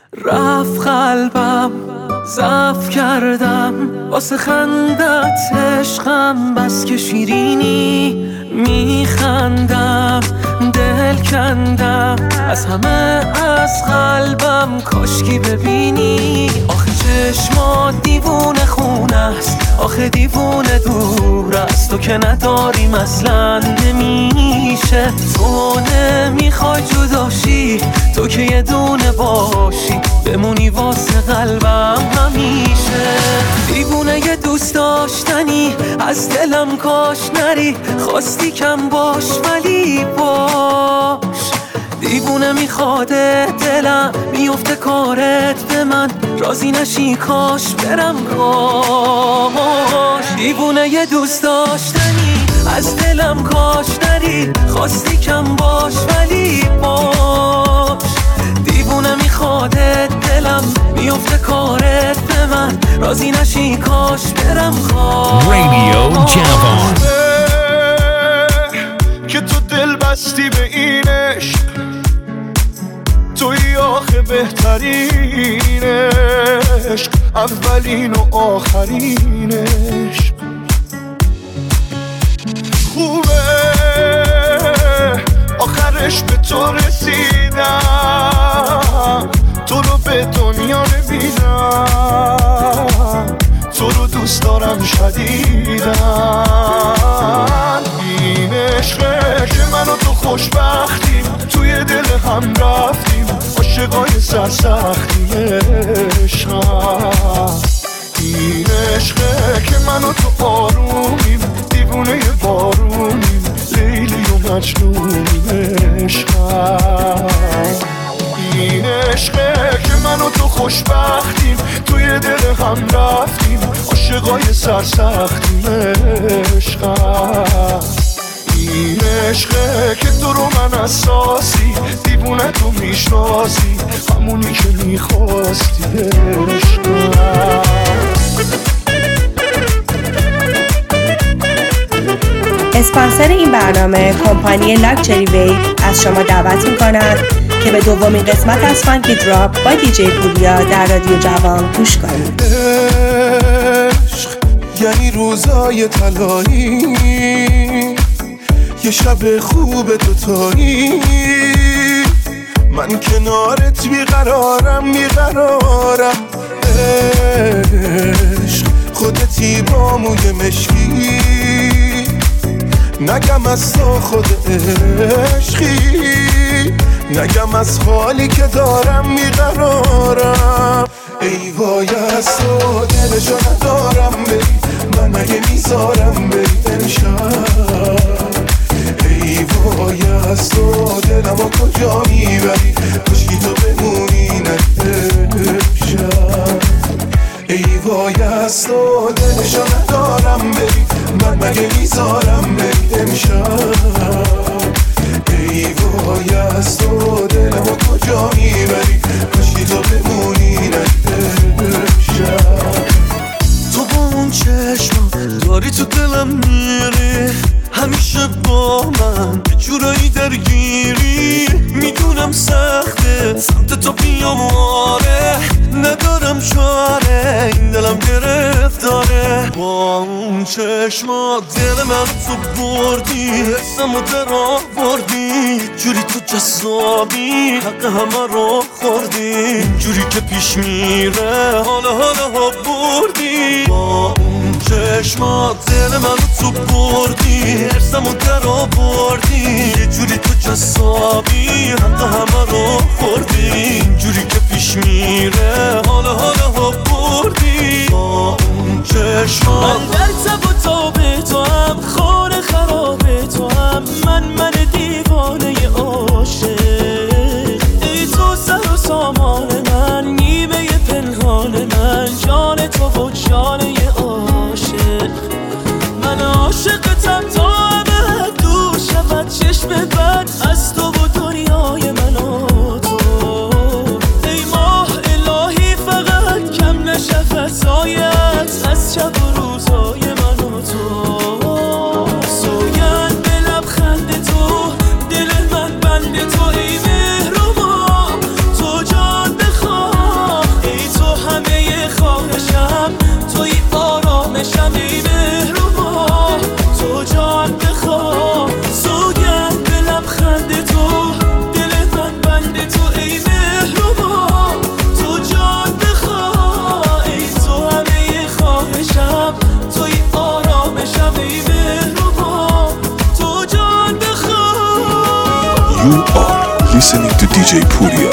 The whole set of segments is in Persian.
رفت قلبم ضعف کردم واسه خندت عشقم، بس که شیرینی میخندم دل کندم از همه از قلبم، کاشکی ببینی آخه چشمات دیوونه خونه است، آخه دیوونه دور است، تو که نداریم اصلا نمیشه، تو نمیخوای جداشی، تو که یه دونه باشی بمونی واسه قلبم همیشه. دیوونه یه دوست داشتنی از دلم کاش نری، خواستی کم باش ولی باش، دیوونه میخواده دلم میفته کارت به من، راضی نشی کاش برم کاش. دیوونه یه دوست داشتنی از دلم کاش نری، خواستی کم باش ولی باش، دیوونه میخواده دلم میفته کارت به من، راضی نشی کاش برم کاش. رادیو جوان که تو دل بستی به این عشق، توی آخه بهترین عشق، اولین و آخرین عشق. خوبه آخرش به تو رسیدم، تو رو به دنیا نمیدم، تو رو دوست دارم شدیدم. این عشقه که من و تو خوشبختیم، توی دل هم رفتیم عاشقای سرسختیم عشقم. این عشقه که من و تو آرومیم، دیوونه بارونیم، لیلی و مجنونیم عشقم. این عشقه که من و تو خوشبختیم، توی دل هم رفتیم عاشقای سرسختیم عشقم. این عشقه که تو رو من اساسی، دیوونه تو میشناسی، همونی که میخواستی عشقم. اسپانسر این برنامه کمپانی لاکچری ویو از شما دعوت می‌کند که به دومین قسمت از فانکی دراپ با دیجی پوریا در رادیو جوان گوش کنید. عشق یعنی روزای طلایی، یه شب خوب دوتایی، من کنارت بیقرارم بیقرارم. عشق خودتی با موی مشکی، نگم از تو خود عشقی، نگم از حالی که دارم بیقرارم. ای وای از تو دلشو ندارم بری، من مگه میذارم بری امشب. ای وای از تو دلمو کجا میبری، کشکی تو بمونی امشب. ای وای از تو دلشو ندارم بری، من مگه میذارم بری امشب. ای وای از تو دلمو کجا میبری، کشکی تو بمونی امشب. تو با اون چشم داری تو دلم میری، همیشه با من یه جورایی درگیری، میدونم سخته سمت تو بیام آره، ندارم چاره این دلم گرفتاره. با اون چشما دل من تو بردی، حسمو در آوردی، جوری تو جذابی حق همه رو خوردی، جوری که پیش میره حالا بردی. با اون چشما دل من تو بردی، حسمو در آوردی، یه جوری تو جذابی حق همه رو خوردی، جوری که پیش میره حالا بردی. با اون چشما من در تب و تاب تو هم، خور خراب تو هم، من دیوانه عاشق. ای تو سر و سامان من، نیمه پنهان من، جان تو و جان عاشق. من عاشقتم تا ابد دور شود چشم بد از تو و دنیای من و تو. ای ماه الهی فقط کم نشه فضایت از شب و روزای من و تو. سوگند به لبخند تو دل من بند listening to DJ Puriya.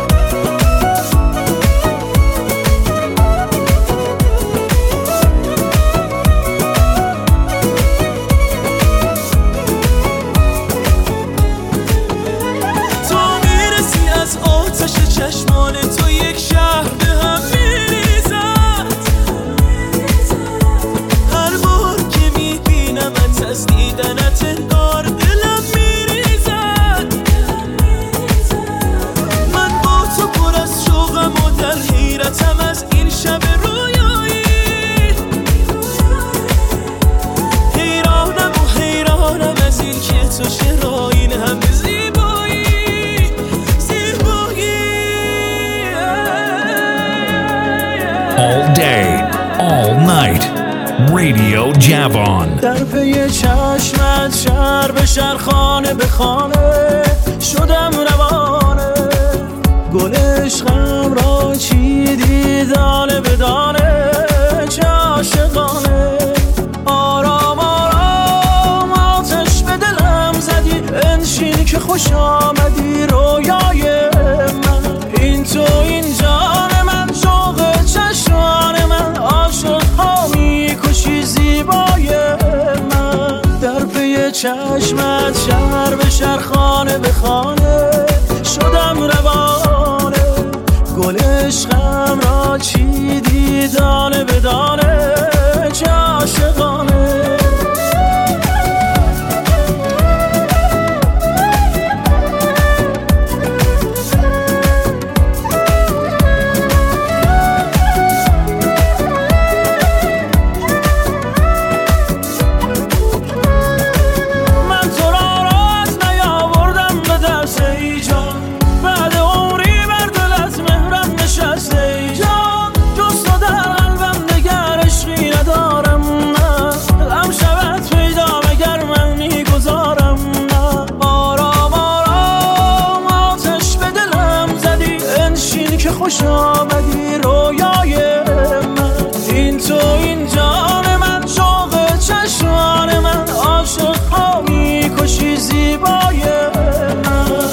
All day, all night, Radio Javon. در پی چشمت شهر به شهر خانه به خانه شدم روانه گل عشقم را چیدی دانه به دانه چه عاشقانه آرام آرام آتش به دلم زدی انشین که خوش آمدی رویای من این تو این جان من شوق چشمان من عاشق ها میکشی زیبای من در پی چشمت شهر به شهر خانه به خانه شدم روانه گل عشقم را چیدی دانه به دانه چه عاشقانه خوش آمدی رویای من این تو این جان من شوق چشمان من عاشق ها میکشی زیبای من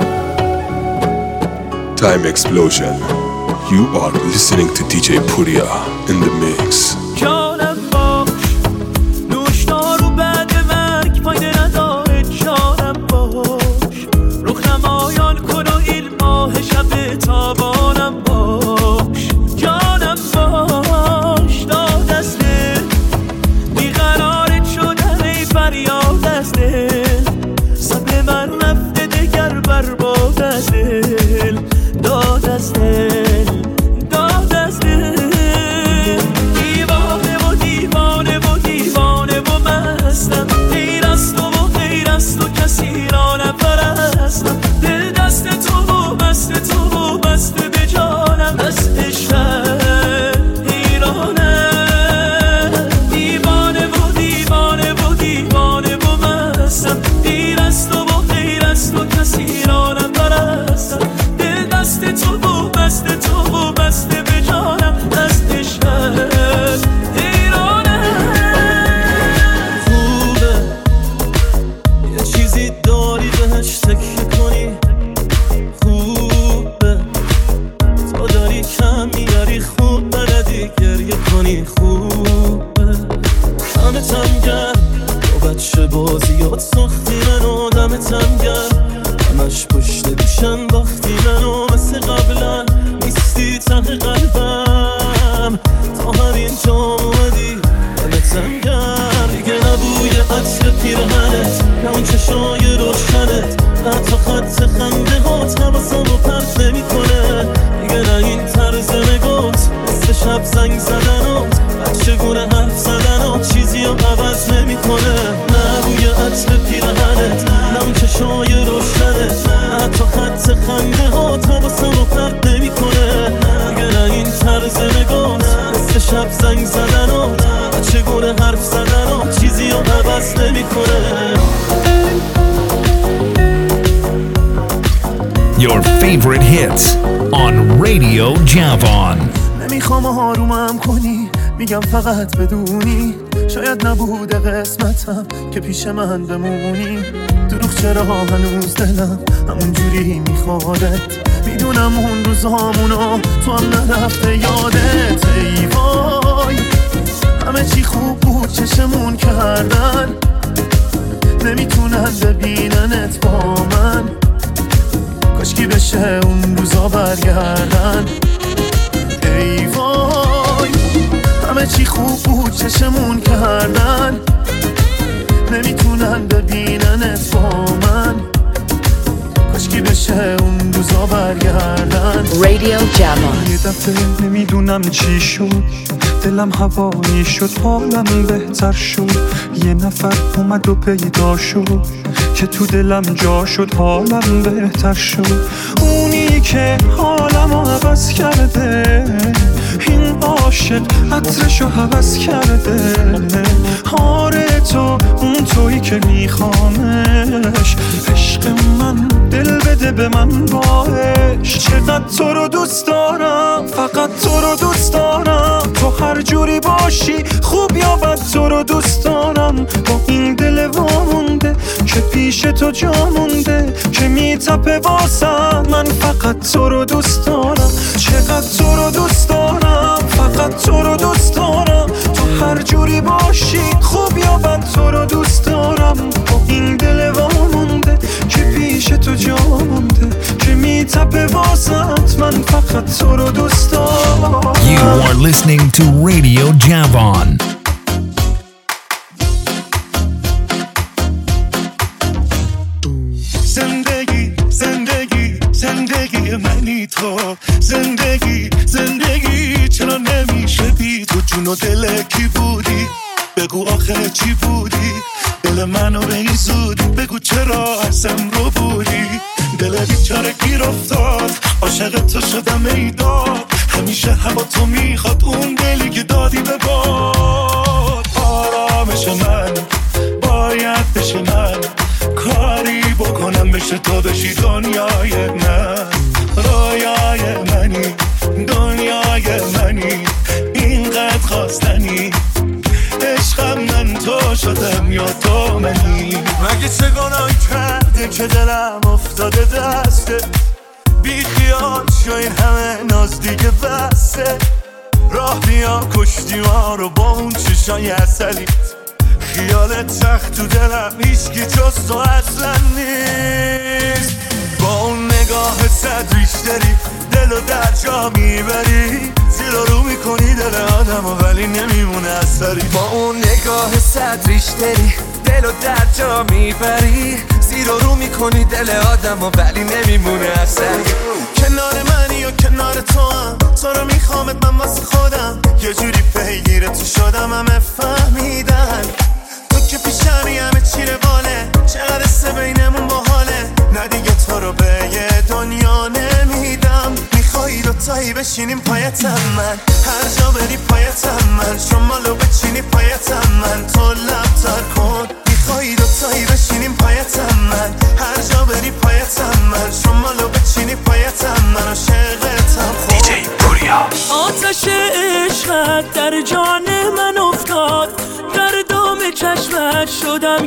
Time Explosion. You are listening to DJ Puriya in the mix. جانم باش نوشدارو بعد مرگ فایده نداره جانم باش رخ نمایان کن و این ماه شب تابانم باش جانم باش داد از دل بیقرارت شدن ای فریاد از دل صبر من رفته دگر برباد از دل داد از دل داد از دل دیوانه و دیوانه و دیوانه و مستم غیر از تو و غیر از تو کسی را نپرستم دل دست تو و بست تو و بست به جانم از عشقت حیرانم دیوانه و دیوانه و دیوانه و مستم غیر از تو و غیر از تو کسی را نپرستم دل دست تو و بست تو و بست به جانم از عشقت حیرانم خوبه یه چیزی داری بهش تکیه کنی خوبه تو داری کم میاری خوب بلدی گریه کنی خوبه دمتم گرم با بچه بازیات ساختی منو دمتم گرم همش پشت گوشم باختی منو مثل قبلا نیستی ته قلبم تا همین جا اومدی دمتم گرم دیگه نبوی عطر پیرهنت نه اون چشای روشنت حتی خط خنده هات حواسمو پرت نمی کنه دیگه نه این طرز نگات مثل شب زنگ زدنات بچگونه حرف زدنات چیزی رو عوض نمی کنه نه بوی عطر پیرهنت نه اون چشای روشنت حتی خط خنده هات حواسمو پرت نمی کنه دیگه نه این طرز نگات مثل شب زنگ زدنات بچگونه حرف زدنات چیزی رو عوض نمی کنه Your favorite hits on Radio Javon. نمیخوام آرومم کنی میگم فقط بدونی شاید نبوده قسمتم که پیش من بمونی. دروغ چرا هنوز دلم همون جوری میخوادت. میدونم اون روزامونو تو هم نرفته یادت. ای وای همه چی خوب بود چشمون کردن، نمیتونن ببیننت با من. کاشکی بشه اون روزا برگردن. ای وای همه چی خوب بود چشمون کردن، نمیتونن ببیننت با من. کاشکی بشه اون روزا برگردن. رادیو جوان. یه دفعه نمیدونم چی شد، دلم هوایی شد، حالم بهتر شد. یه نفر اومد و پیدا شد که تو دلم جا شد، حالم بهتر شد. اونی که حالم رو عوض کرده، این عاشق عطرشو حوض کرده. آره تو اون تویی که میخوامش، عشق من دل بده به من باش. چقدر تو رو دوست دارم، فقط تو رو دوست دارم. تو هر جوری باشی خوب یا بد تو رو دوست دارم. با این دل وامونده که پیش تو جا مونده، که میتپه واسم. من فقط تو رو دوست دارم، چقدر تو رو دوست دارم، فقط تو رو دوست دارم. تو هر جوری باشی خوب یا بد تو رو دوست دارم. با این دل وامونده که پیش تو جا مونده، که میتپه واسط. من فقط تو رو دوست دارم. You are listening to Radio Javon. زندگی زندگی زندگی منی تو. زندگی زندگی چرا نمیشه بی تو؟ جون و دل کی بودی؟ بگو آخه چی بودی؟ دل منو به این زودی بگو چرا ازم رو بودی؟ دل بیچاره گیر افتاد، عاشق تو شدم ای داد. همیشه هوا تو میخواد، اون دلی که دادی به باد. آرامش من باید بشه من، کاری بکنم بشه تو بشی دنیای من. رویای منی دنیای منی، اینقدر خواستنی. عشقم من تو شدم یا تو منی؟ مگه چه گناهی کرده که دلم افتاده دسته؟ بی خیال شو این همه ناز دیگه بسته. راه بیا کشتی ما رو با اون چشای عسلیت. خیالت تخت تو دلم هیچکی جز تو اصلا نیست. با اون نگاه صد ریشتری دلو در جا میبری. زیر رو میکنی دل آدمو ولی نمیمونه اثری. با اون نگاه صد ریشتری دلو در جا میبری. زیر رو میکنی دل آدمو ولی نمیمونه اثری. کنار منی و کنار تو هم، تو رو میخوامت من واسه خودم. یه جوری پیگیر تو شدم همه فهمیدن. تو که پیشمی همه چی رواله، چقدر سه بینمون باحاله. نه دیگه تو رو به یه دنیا نمیدم. میخوایی دوتایی بشینیم پایتم من، هر جا بری پایتم من. شمالو بچینی پایتم من، تو لبتر کن. میخوایی دوتایی بشینیم پایتم من، هر جا بری پایتم من. شمالو بچینی پایتم من، عاشقتم خود. دیجی پوریا. آتش عشقت در جان من افتاد، در دام چشمت شدم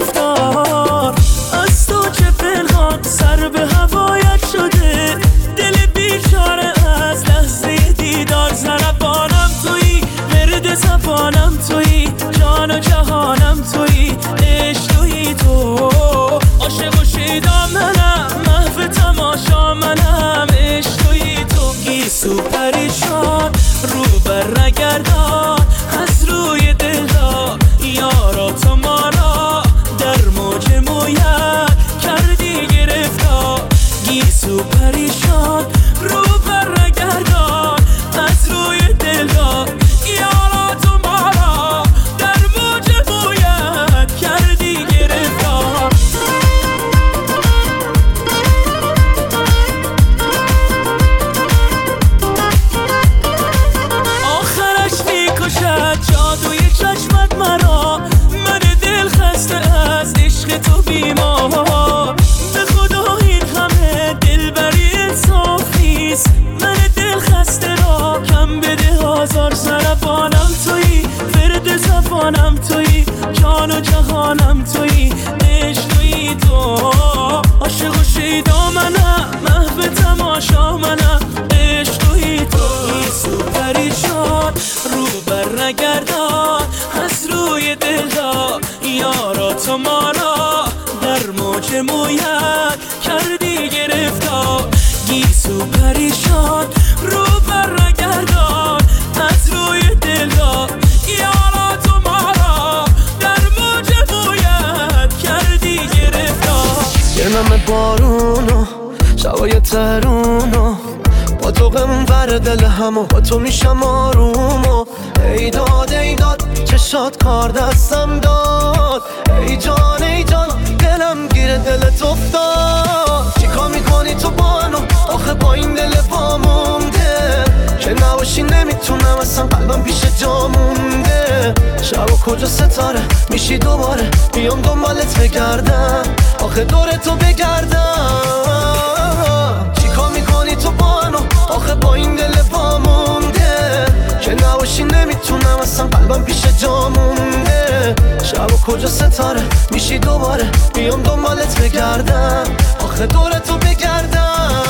گرفتار. از تو چه پنهان سر به هوایت شده، دل بیچاره از لحظه دیدار. زربانم تویی، ورد زبانم تویی، جان و جهانم تویی، عشق تویی تو. عاشق و شیدا منم، محو تماشا منم، عشق تویی تو. گیسو پریشان رو بر نگردان، از روی دلدار یارا تو ما را در موج مویت کردی گرفتار. گیسو پریشان رو بر نگردان، از روی دلدار یارا تو ما را در موج مویت کردی گرفتار. دل همو با تو میشم آروم و ای داد چشات کار دستم داد ای جان دلم گیره دلت افتاد چیکار میکنی تو با منو آخه با این دل پا مونده که نباشی نمیتونم اصلا قلبم پیش جا مونده شب و کجا ستاره میشی دوباره بیام دنبالت بگردم آخه دور تو بگردم چیکار میکنی تو با منو آخه با این دل پا مونده که نباشی نمیتونم اصلا قلبم پیش جا مونده شب و کجا ستاره میشی دوباره بیام دنبالت بگردم آخه دور تو بگردم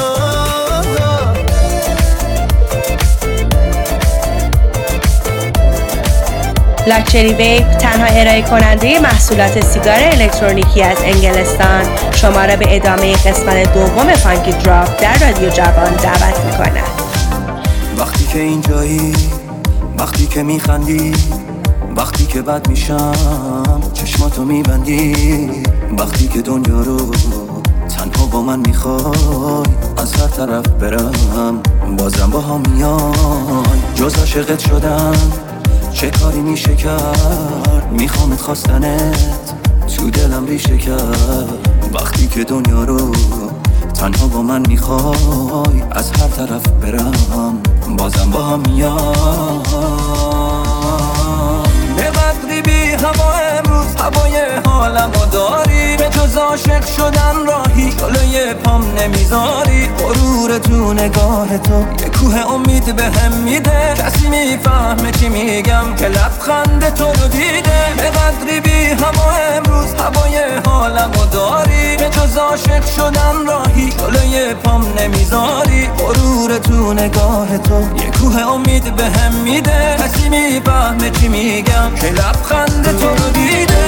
لاکچری ویپ تنها ارائه کننده محصولات سیگار الکترونیکی از انگلستان شما را به ادامه قسمت دوم فانکی دراپ در رادیو جوان دعوت می‌کند. وقتی که اینجایی، وقتی که میخندی، وقتی که بد میشم چشماتو میبندی، وقتی که دنیا رو تنها با من میخوای از هر طرف برم بازم با هم میای جز عاشقت شدن چه کاری میشه کرد میخوامت خواستنت تو دلم ریشه کرد وقتی که دنیا رو تنها با من میخوای از هر طرف برم بازم با هم میای به قدری بی هوا امروز هوای حالمو داری به جز عاشق شدن راهی جلوی پام نمیذاری غرور تو نگاه تو یه کوه امید به هم میده کسی میفهمه چی میگم که لبخند تو رو دیده به قدری بی هوا امروز هوای حالمو داری به جز عاشق شدن راهی جلوی پام نمیذاری غرور تو نگاه تو یه کوه امید به هم میده کسی میفهمه چی میگم که لبخند تو رو دیده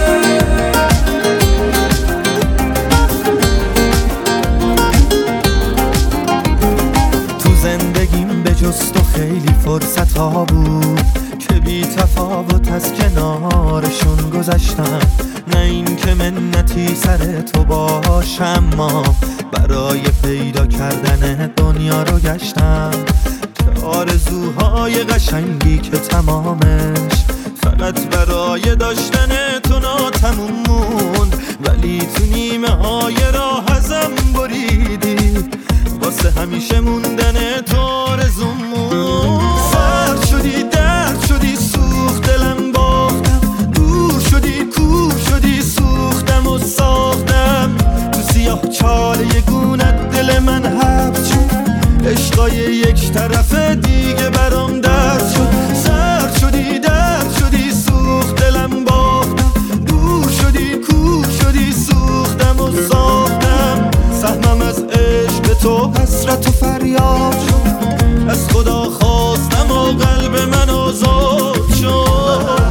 تو زندگیم به جز تو خیلی فرصت ها بود که بی تفاوت از کنارشون گذشتم نه این که منتی سر تو باشم ما برای پیدا کردن دنیا رو گشتم که آرزوهای قشنگی که تمامش فقط برای داشتن تو ناتموم موند ولی تو نیمه های راه ازم بریدی واسه همیشه موندن تو آرزوم موند سرد شدی درد شدی سوخت دلم باختم دور شدی کور شدی سوختم و ساختم تو سیاه چاله گونت دل من حبس شد عشقای یک طرف دیگه برام درد شد سرد شدی درد شدی سوخت دلم باختم دور شدی کور شدی سوختم و ساختم سهمم از عشق تو حسرت و فریاد شد از خدا خواستم و قلب من آزاد شد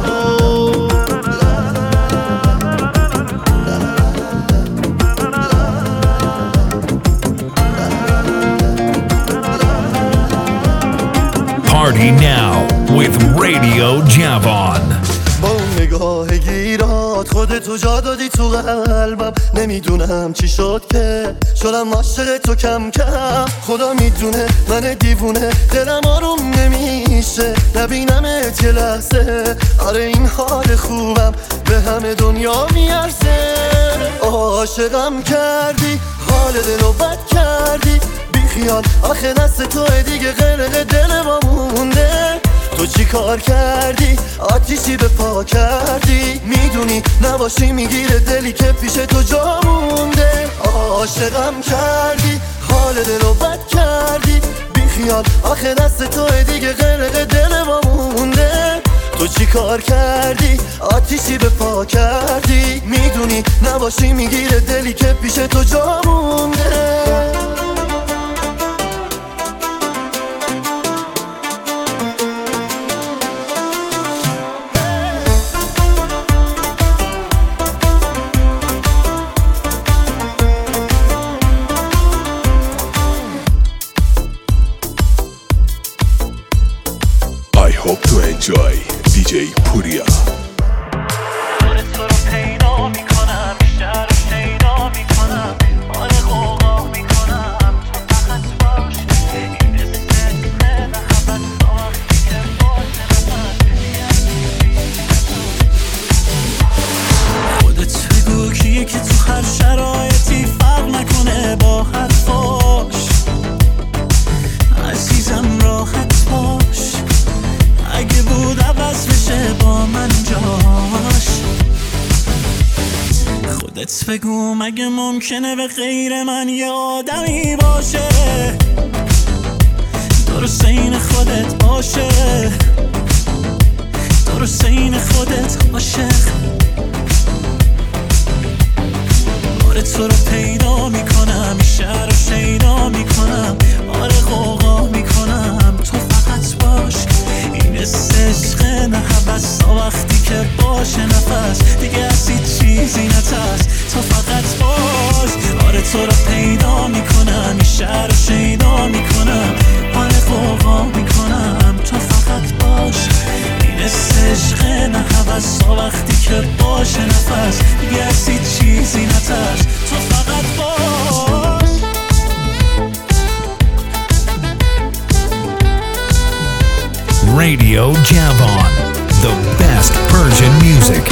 Party now with Radio Javon. با اون نگاه گیرات خودتو جا دادی تو قلبم نمیدونم چی شد که شدم عاشق تو کم کم خدا میدونه من دیوونه دلم آروم نمیشه نبینمت یه لحظه آره این حال خوبم به همه دنیا میارزه عاشقم کردی حال دلو بد کردی بیخیال آخه دست توه دیگه غرق دل ما مونده تو چی کار کردی آتیشی به پا کردی میدونی نباشی میگیره دلی که پیش تو جا مونده عاشقم کردی حال دلو بد کردی بیخیال آخه دست توه دیگه غرق دل ما مونده تو چی کار کردی آتیشی به پا کردی میدونی نباشی میگیره دلی که پیش تو جا مونده hope to enjoy DJ Puria. خودت بگو مگه ممکنه به غیر من یه آدمی باشه درست این خودت باشه درست این خودت عاشق آره تو رو پیدا میکنم شهر رو شیدا میکنم آره غوغا میکنم تو فقط باش این عشق نه حبس تا وقتی که باشه نفس دیگه از هیچ چیزی نترس تو فقط باش آره تو رو پیدا میکنم این شهر رو شیدا میکنم آره غوغا میکنم تو فقط باش این عشق نه حبس تا وقتی که باشه نفس دیگه از هیچ چیزی نترس تو فقط باش Radio Javon, the best Persian music.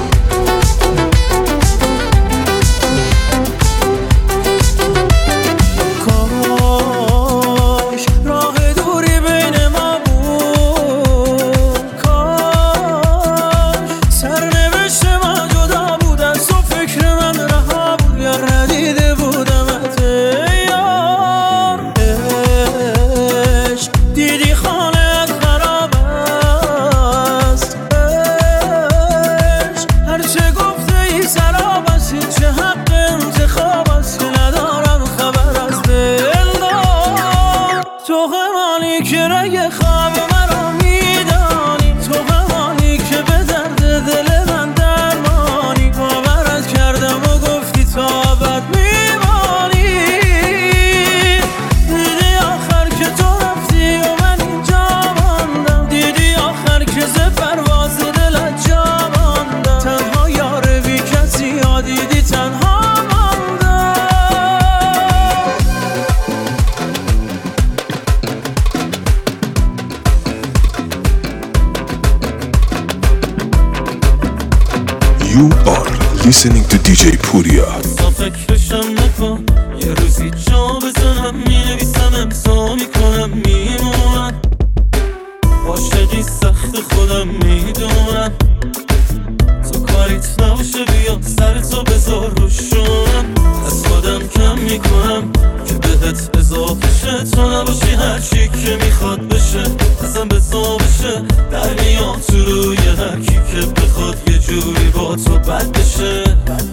You are listening to DJ Puriya. فکرشم نکن یه روزی جا بزنم مینویسم امضا میکنم میمونم عاشقی سخت خودم میدونم تو کاریت نباشه بیا سرتو بذار روشم از خودم کم میکنم که بهت اضافه شه تو نباشی هرچی که میخواد بشه ازم بزا بشه در میام تو روی هرکی که بخواد یه جوری با تو بد بشه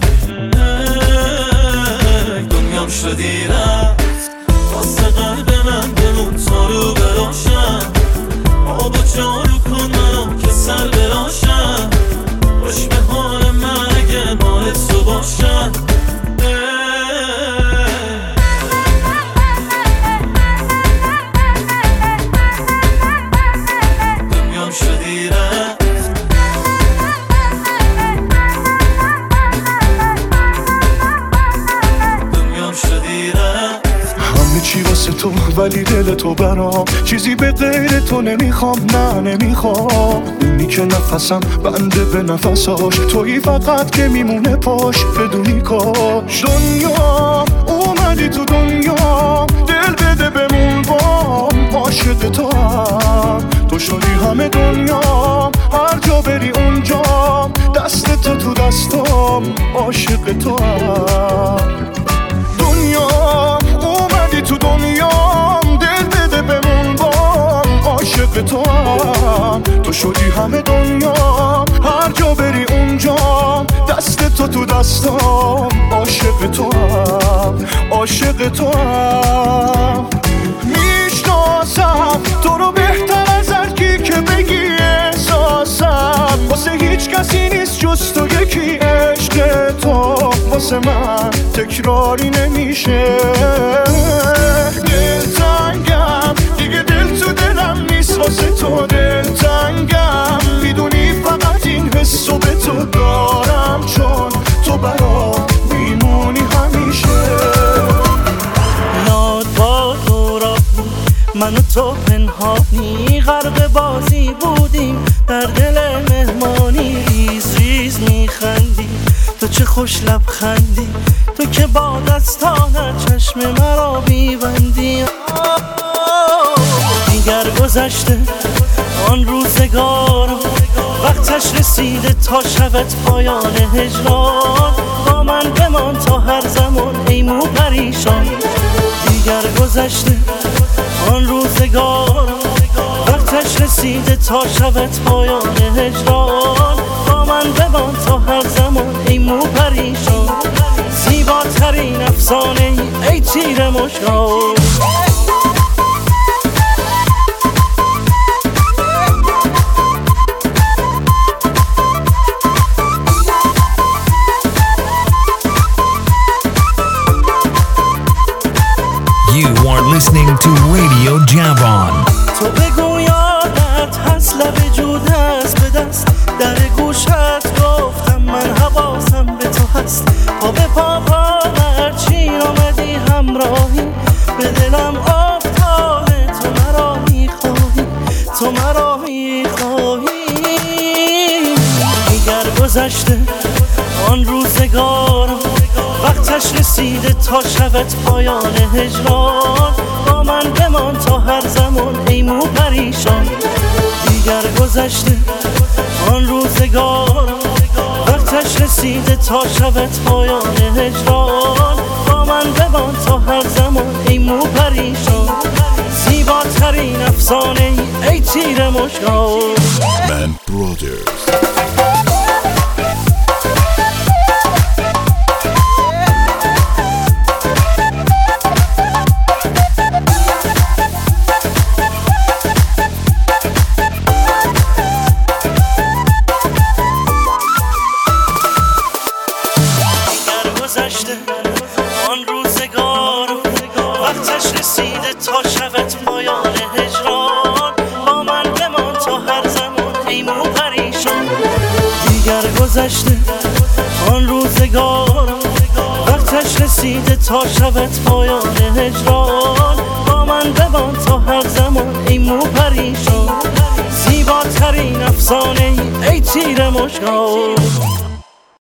دنیام شدی رفت واسه قلب من بمون تا رو براشم آب و جارو کن منو که سر براشم باش به حال من اگه مال تو باشم دنیام شدی رفت دنیام شدی رفت همه چی واسه تو ولی دل تو برام چیزی به غیر تو نمیخوام نه نمیخوام اونی که نفسم بنده به نفساش تویی فقط که میمونه پاش بدونی کاش دنیا اومدی تو دنیا دل بده بمون بام عاشق تو هم تو شدی همه دنیا هر جا بری اونجا دست تو دستام عاشق تو هم دنیا اومدی تو دنیام دل بده بمون بام عاشق تو هم تو شدی همه دنیا هر جا بری اونجا دست تو دستام عاشق تو هم عاشق تو هم میشناسم تو رو بهتر از هرکی که بگی احساسم واسه هیچ کسی نیست جز تو یکی عشق تو واسه من تکراری نمیشه دلتنگم دیگه دل تو دلم نیست واسه تو دلتنگم میدونی فقط این حسو به تو دارم چون تو برام میمونی همیشه ناد با دورا من و تو پنهانی غرق بازی بودیم در دل مهمانی ریز ریز میخندی تو چه خوش لبخندی تو که با دستانت چشم مرا بیبندی دیگر گذشته آن روزگارم وقتش رسیده تا شبت پایان هجران، با من بمان تا هر زمان ای مو پریشان. دیگر گذشته آن روزگار، وقتش رسیده تا شبت پایان هجران، با من بمان تا هر زمان ای مو پریشان. زیباترین افسانه ای تیر مشکان. You are listening to Radio Javon. تو بگو یادت هست لب جود هست به دست، در گوشت گفتم من حواسم به تو هست. پا به پا چین آمدی همراهی، به دلم افتاده تو مرا میخواهی، تو مرا میخواهی. دیگر گذشته آن روزگار، وقتش رسیده تا شبت پایان هجران، با من بمان تا هر زمان ای مو پریشان. دیگر گذشته آن روزگار، وقتش رسیده تا شبت پایان هجران، با من بمان تا هر زمان ای مو پریشان. زیباترین افسانه ای تیر مشکان. Man Brothers. آن روزگار، وقتش رسیده تا شبت پایان هجران، با من بمان تا هر زمان ای مو پریشان. دیگر گذشته آن روزگار، وقتش رسیده تا شبت پایان هجران، با من بمان تا هر زمان ای مو پریشان. زیباترین افسانه ای تیر مشکان.